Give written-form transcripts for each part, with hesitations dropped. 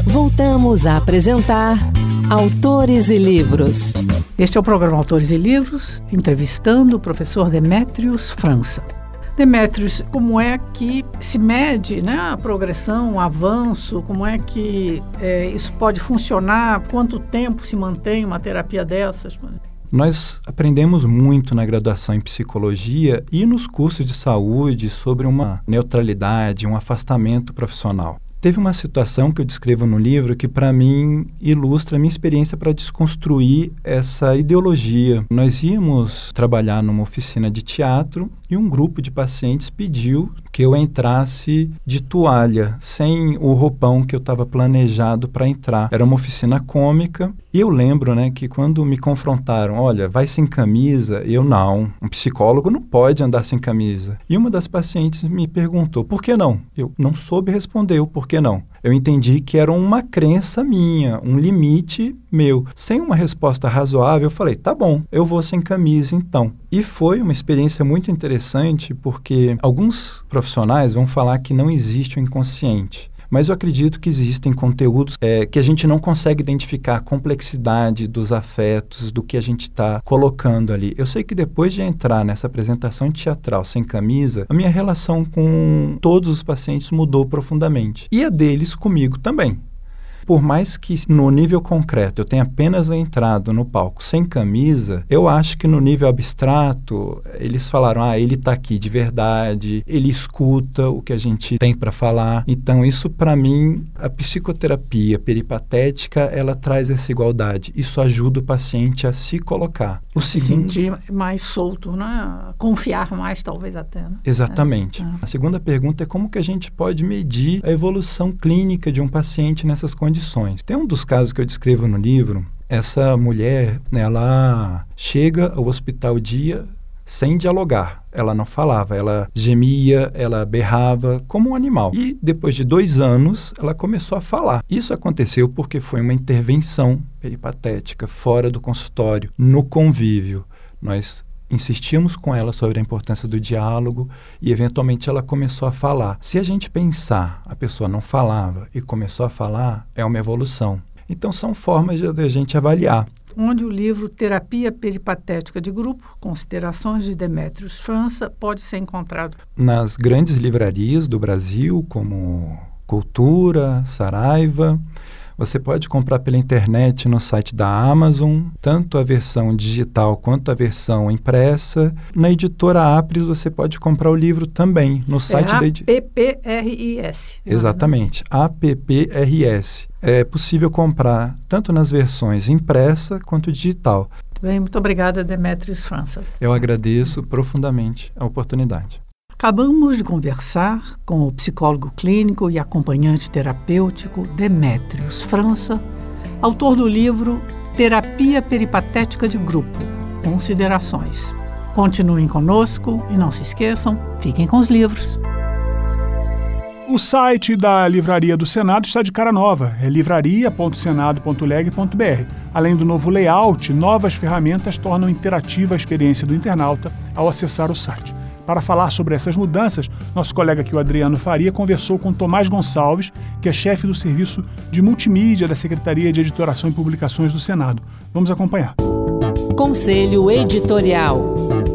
Voltamos a apresentar Autores e Livros. Este é o programa Autores e Livros, entrevistando o professor Demétrios França. Demétrios, como é que se mede, né, a progressão, o avanço? Como é que isso pode funcionar? Quanto tempo se mantém uma terapia dessas? Nós aprendemos muito na graduação em psicologia e nos cursos de saúde sobre uma neutralidade, um afastamento profissional. Teve uma situação que eu descrevo no livro que, para mim, ilustra a minha experiência para desconstruir essa ideologia. Nós íamos trabalhar numa oficina de teatro e um grupo de pacientes pediu que eu entrasse de toalha, sem o roupão que eu estava planejado para entrar. Era uma oficina cômica e eu lembro, que quando me confrontaram, olha, vai sem camisa, eu não. Um psicólogo não pode andar sem camisa. E uma das pacientes me perguntou, por que não? Eu não soube responder o porquê não. Eu entendi que era uma crença minha, um limite meu. Sem uma resposta razoável, eu falei, tá bom, eu vou sem camisa então. E foi uma experiência muito interessante porque alguns profissionais vão falar que não existe o inconsciente. Mas eu acredito que existem conteúdos que a gente não consegue identificar a complexidade dos afetos, do que a gente está colocando ali. Eu sei que depois de entrar nessa apresentação teatral sem camisa, a minha relação com todos os pacientes mudou profundamente. E a deles comigo também. Por mais que no nível concreto eu tenha apenas entrado no palco sem camisa, eu acho que no nível abstrato eles falaram, ele está aqui de verdade, ele escuta o que a gente tem para falar. Então isso para mim, a psicoterapia peripatética, ela traz essa igualdade. Isso ajuda o paciente a se colocar. Se sentir mais solto, né? Confiar mais talvez até. Né? Exatamente. A segunda pergunta é como que a gente pode medir a evolução clínica de um paciente nessas condições. Tem um dos casos que eu descrevo no livro, essa mulher, ela chega ao hospital dia sem dialogar, ela não falava, ela gemia, ela berrava como um animal. E depois de 2 anos, ela começou a falar. Isso aconteceu porque foi uma intervenção peripatética, fora do consultório, no convívio. Nós insistimos com ela sobre a importância do diálogo e, eventualmente, ela começou a falar. Se a gente pensar, a pessoa não falava e começou a falar, é uma evolução. Então, são formas de a gente avaliar. Onde o livro Terapia Peripatética de Grupo, Considerações de Demétrios França, pode ser encontrado? Nas grandes livrarias do Brasil, como Cultura, Saraiva. Você pode comprar pela internet no site da Amazon, tanto a versão digital quanto a versão impressa. Na editora Apris você pode comprar o livro também, no site da editora. APPRIS. Exatamente, APPRS. É possível comprar tanto nas versões impressa quanto digital. Bem, muito obrigada, Demétrios França. Eu agradeço profundamente a oportunidade. Acabamos de conversar com o psicólogo clínico e acompanhante terapêutico Demétrios França, autor do livro Terapia Peripatética de Grupo, Considerações. Continuem conosco e não se esqueçam, fiquem com os livros. O site da Livraria do Senado está de cara nova, é livraria.senado.leg.br. Além do novo layout, novas ferramentas tornam interativa a experiência do internauta ao acessar o site. Para falar sobre essas mudanças, nosso colega aqui, o Adriano Faria, conversou com Tomás Gonçalves, que é chefe do Serviço de Multimídia da Secretaria de Editoração e Publicações do Senado. Vamos acompanhar. Conselho Editorial.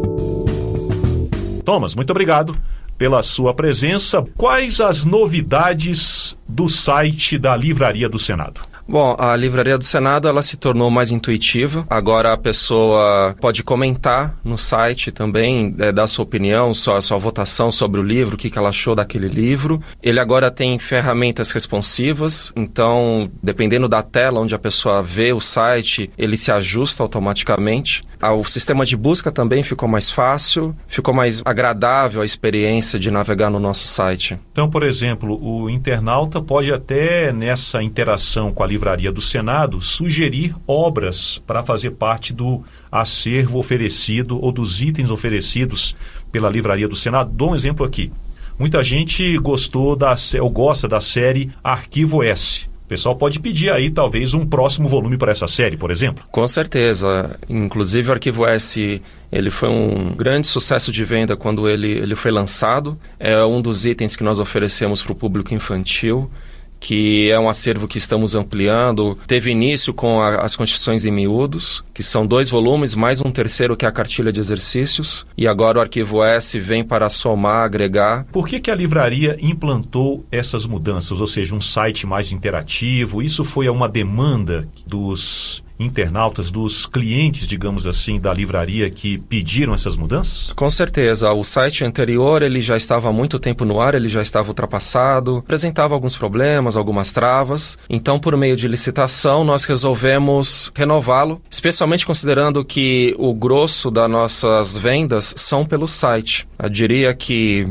Thomas, muito obrigado pela sua presença. Quais as novidades do site da Livraria do Senado? Bom, a Livraria do Senado ela se tornou mais intuitiva. Agora a pessoa pode comentar no site também, dar sua opinião, sua votação sobre o livro, o que ela achou daquele livro. Ele agora tem ferramentas responsivas, então, dependendo da tela onde a pessoa vê o site, ele se ajusta automaticamente. O sistema de busca também ficou mais fácil, ficou mais agradável a experiência de navegar no nosso site. Então, por exemplo, o internauta pode até, nessa interação com a Livraria do Senado, sugerir obras para fazer parte do acervo oferecido ou dos itens oferecidos pela Livraria do Senado. Dou um exemplo aqui. Muita gente gostou ou gosta da série Arquivo S. O pessoal pode pedir aí, talvez, um próximo volume para essa série, por exemplo? Com certeza. Inclusive, o Arquivo S, ele foi um grande sucesso de venda quando ele foi lançado. É um dos itens que nós oferecemos para o público infantil. que é um acervo que estamos ampliando. Teve início com as Constituições em Miúdos, que são 2 volumes, mais um terceiro que é a Cartilha de Exercícios, e agora o Arquivo S vem para somar, agregar. Por que a livraria implantou essas mudanças, ou seja, um site mais interativo? Isso foi uma demanda dos internautas, dos clientes, digamos assim, da livraria que pediram essas mudanças? Com certeza. O site anterior ele já estava há muito tempo no ar, ele já estava ultrapassado, apresentava alguns problemas, algumas travas. Então, por meio de licitação, nós resolvemos renová-lo, especialmente considerando que o grosso das nossas vendas são pelo site. Eu diria que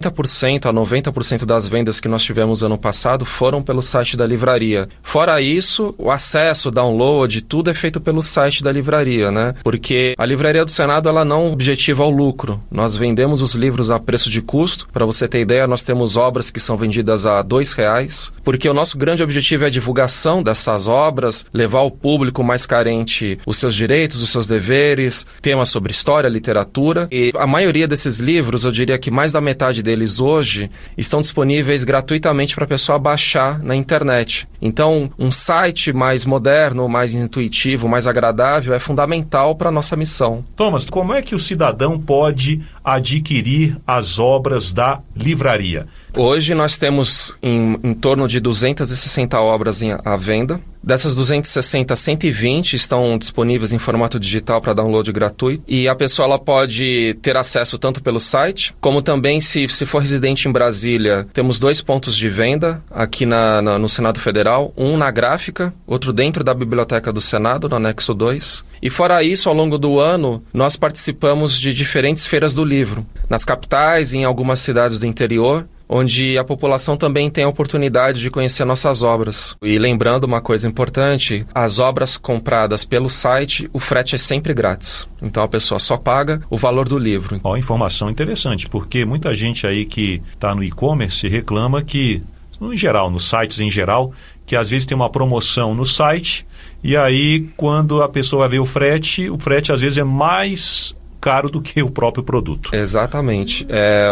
80% a 90% das vendas que nós tivemos ano passado foram pelo site da livraria. Fora isso, o acesso, o download, tudo é feito pelo site da livraria, né? Porque a Livraria do Senado, ela não objetiva o lucro. Nós vendemos os livros a preço de custo. Para você ter ideia, nós temos obras que são vendidas a R$2, porque o nosso grande objetivo é a divulgação dessas obras, levar ao público mais carente os seus direitos, os seus deveres, temas sobre história, literatura. E a maioria desses livros, eu diria que mais da metade deles hoje, estão disponíveis gratuitamente para a pessoa baixar na internet. Então, um site mais moderno, mais intuitivo, mais agradável, é fundamental para a nossa missão. Thomas, como é que o cidadão pode adquirir as obras da livraria? Hoje nós temos em torno de 260 obras à venda. Dessas 260, 120 estão disponíveis em formato digital para download gratuito. E a pessoa ela pode ter acesso tanto pelo site, como também, se for residente em Brasília, temos 2 pontos de venda aqui no Senado Federal. Um na gráfica, outro dentro da Biblioteca do Senado, no anexo 2. E fora isso, ao longo do ano, nós participamos de diferentes feiras do livro. Nas capitais e em algumas cidades do interior, onde a população também tem a oportunidade de conhecer nossas obras. E lembrando uma coisa importante, as obras compradas pelo site, o frete é sempre grátis. Então a pessoa só paga o valor do livro. Ó, informação interessante, porque muita gente aí que está no e-commerce reclama que, em geral, nos sites em geral, que às vezes tem uma promoção no site e aí quando a pessoa vê o frete às vezes é mais caro do que o próprio produto. Exatamente.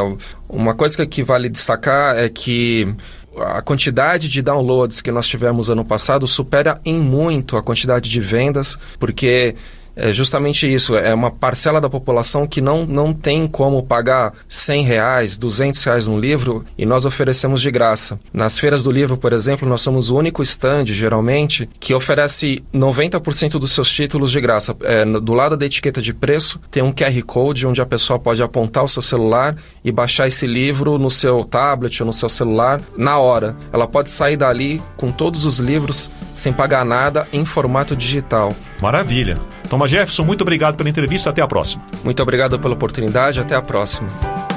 Uma coisa que vale destacar é que a quantidade de downloads que nós tivemos ano passado supera em muito a quantidade de vendas, porque é justamente isso, é uma parcela da população que não tem como pagar R$100, R$200 num livro e nós oferecemos de graça. Nas feiras do livro, por exemplo, nós somos o único stand, geralmente, que oferece 90% dos seus títulos de graça. Do lado da etiqueta de preço, tem um QR Code onde a pessoa pode apontar o seu celular e baixar esse livro no seu tablet ou no seu celular na hora. Ela pode sair dali com todos os livros sem pagar nada em formato digital. Maravilha. Thomas Jefferson, muito obrigado pela entrevista. Até a próxima. Muito obrigado pela oportunidade. Até a próxima.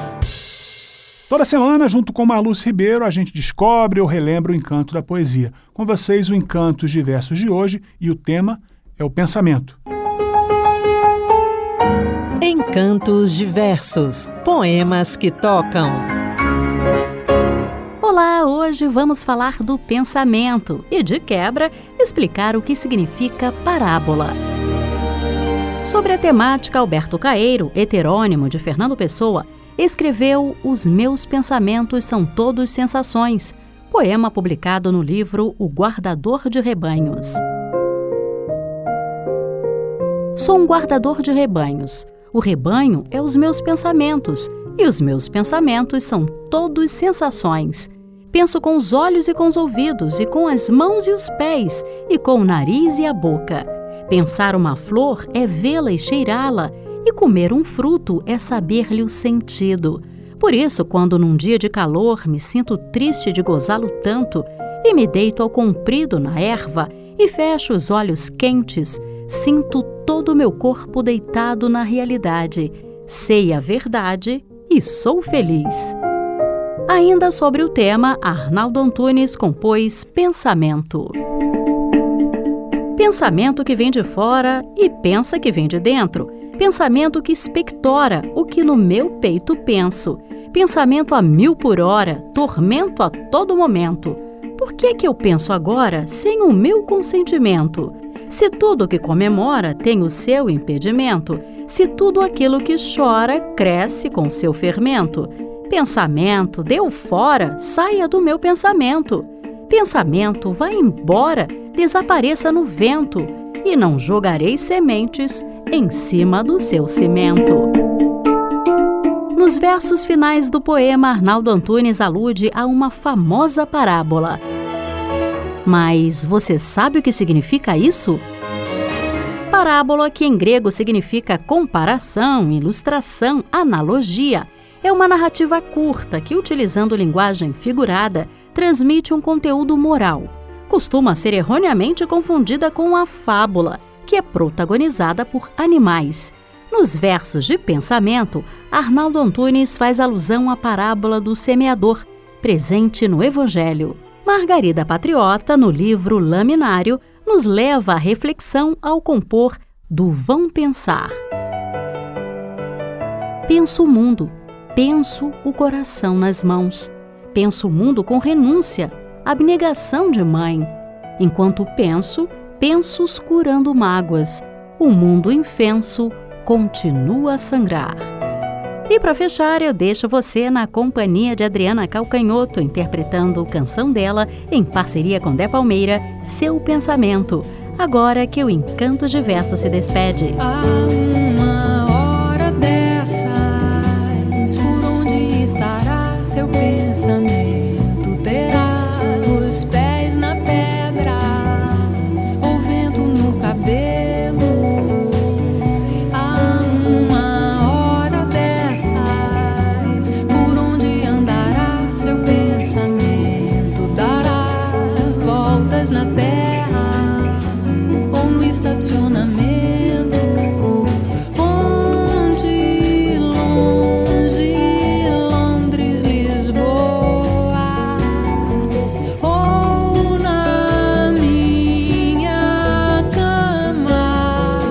Toda semana, junto com Marluce Ribeiro, a gente descobre ou relembra o encanto da poesia. Com vocês, o Encantos Diversos de hoje, e o tema é o pensamento. Encantos Diversos, poemas que tocam. Olá, hoje vamos falar do pensamento e, de quebra, explicar o que significa parábola. Sobre a temática, Alberto Caeiro, heterônimo de Fernando Pessoa, escreveu Os Meus Pensamentos São Todos Sensações, poema publicado no livro O Guardador de Rebanhos. Sou um guardador de rebanhos. O rebanho é os meus pensamentos, e os meus pensamentos são todos sensações. Penso com os olhos e com os ouvidos, e com as mãos e os pés, e com o nariz e a boca. Pensar uma flor é vê-la e cheirá-la, e comer um fruto é saber-lhe o sentido. Por isso, quando num dia de calor me sinto triste de gozá-lo tanto, e me deito ao comprido na erva, e fecho os olhos quentes, sinto todo o meu corpo deitado na realidade. Sei a verdade e sou feliz. Ainda sobre o tema, Arnaldo Antunes compôs Pensamento. Pensamento que vem de fora e pensa que vem de dentro. Pensamento que expectora o que no meu peito penso. Pensamento a 1000 por hora, tormento a todo momento. Por que eu penso agora sem o meu consentimento? Se tudo que comemora tem o seu impedimento, se tudo aquilo que chora cresce com seu fermento. Pensamento, deu fora, saia do meu pensamento. Pensamento, vá embora, desapareça no vento, e não jogarei sementes em cima do seu cimento. Nos versos finais do poema, Arnaldo Antunes alude a uma famosa parábola. Mas você sabe o que significa isso? Parábola, que em grego significa comparação, ilustração, analogia, é uma narrativa curta que, utilizando linguagem figurada, transmite um conteúdo moral. Costuma ser erroneamente confundida com a fábula, que é protagonizada por animais. Nos versos de pensamento, Arnaldo Antunes faz alusão à parábola do semeador, presente no Evangelho. Margarida Patriota, no livro Laminário, nos leva à reflexão ao compor do Vão Pensar. Penso o mundo, penso o coração nas mãos. Penso o mundo com renúncia, abnegação de mãe. Enquanto penso, pensos curando mágoas. O mundo infenso continua a sangrar. E para fechar, eu deixo você na companhia de Adriana Calcanhoto, interpretando Canção dela, em parceria com Dé Palmeira, Seu Pensamento, agora que o Encanto de Verso se despede. Há uma hora dessas, por onde estará seu pensamento? Terá os pés na pedra, ou vento no cabelo? Na terra ou no estacionamento, onde longe Londres, Lisboa, ou na minha cama.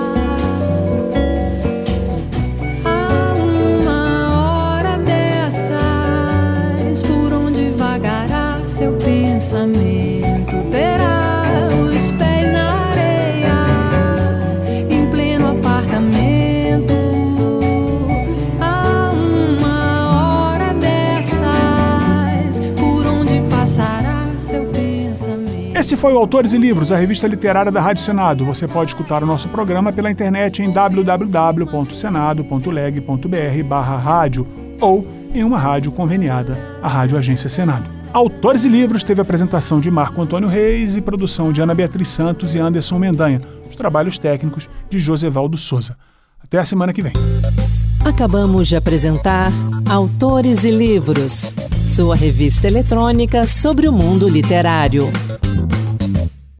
Há uma hora dessas, por onde vagará seu pensamento? Terá os pés na areia, em pleno apartamento. Há uma hora dessas, por onde passará seu pensamento. Esse foi o Autores e Livros, a revista literária da Rádio Senado. Você pode escutar o nosso programa pela internet em www.senado.leg.br/rádio ou em uma rádio conveniada, a Rádio Agência Senado. Autores e Livros teve apresentação de Marco Antônio Reis e produção de Ana Beatriz Santos e Anderson Mendanha, os trabalhos técnicos de Josevaldo Souza. Até a semana que vem. Acabamos de apresentar Autores e Livros, sua revista eletrônica sobre o mundo literário.